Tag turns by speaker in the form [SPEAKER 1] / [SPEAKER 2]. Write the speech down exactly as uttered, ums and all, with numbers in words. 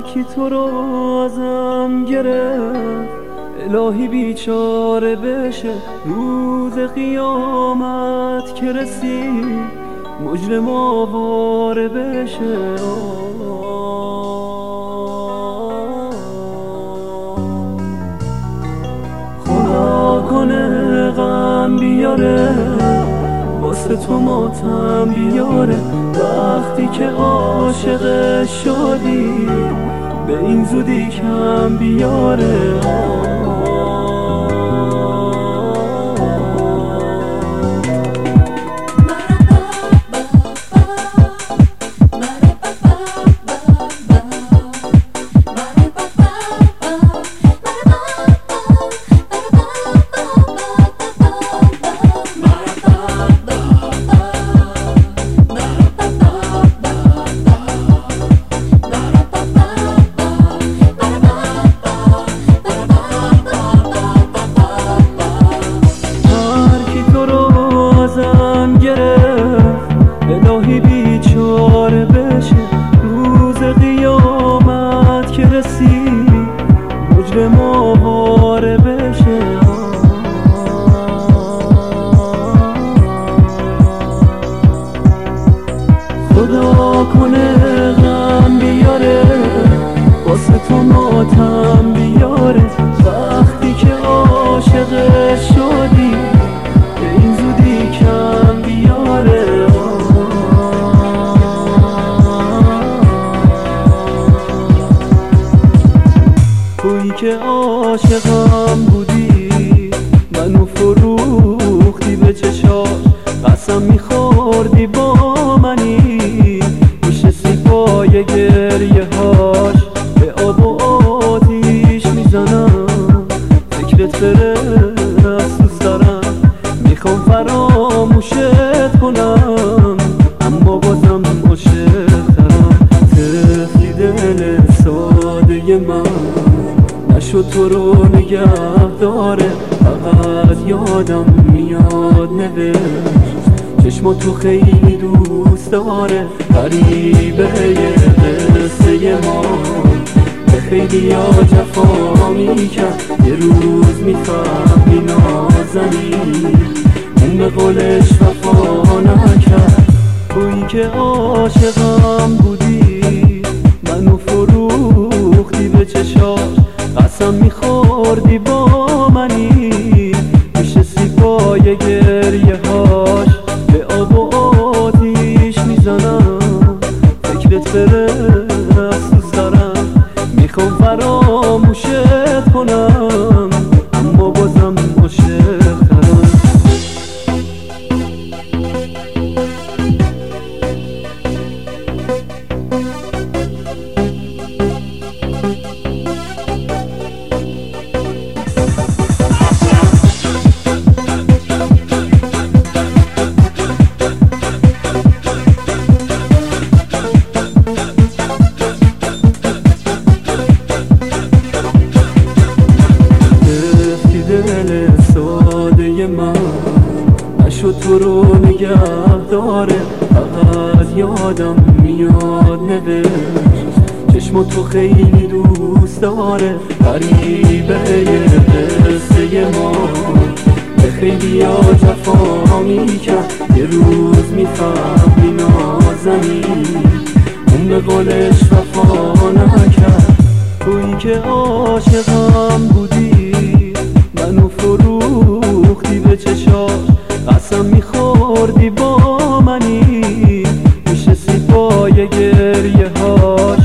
[SPEAKER 1] کی تو رو ازم گرفت الهی بیچاره بشه روز قیامت که رسید مجرم آواره بشه. خدا کنه غم بیاره واسه تو ماتم بیاره وقتی که عاشق شدی به این زودی کم بیاره. الهی بیچاره بشه روز قیامت که رسید مجرم آواره بشه. خدا کنه غم بیاره واسه تو ماتم بیاره وقتی که عاشق شدی به این زودی کم بیاره. تویی که عاشقم بودی منو فروختی به چشات قسم میخوردی با منی میشستی پای گریه هاش به آب و آتیش میزنم فکرت بره افسوس دارم میخوام فراموشت کنم اما بازم عاشق دارم. طفلی دل ساده من نشد تو رو نگه داره فقط یادم میاد نوشت چشم تو خیلی دوست داره. غریبه قصه ما به خیلی ها جفا میکرد یه روز میفهمی نازنین اون به قولش وفا نکرد. تویی که عاشقم بودی منو فروختی به چشات قسم میخوردی با منی میشستی پای گریه هاش به آب و آتیش میزنم فکرت بره افسوس دارم میخوام فراموشت کنم اما بازم عاشق دارم. نشد تو رو نگه داره فقط یادم میاد نوشت چشم تو خیلی دوست داره. غریبه قصه ما به خیلی ها جفا میکرد یه روز میفهمی نازنین اون به قولش وفا نکرد. تویی که عاشقم بودی منو فروختی به چشات قسم میخوردی با منی میشستی پای گریه ها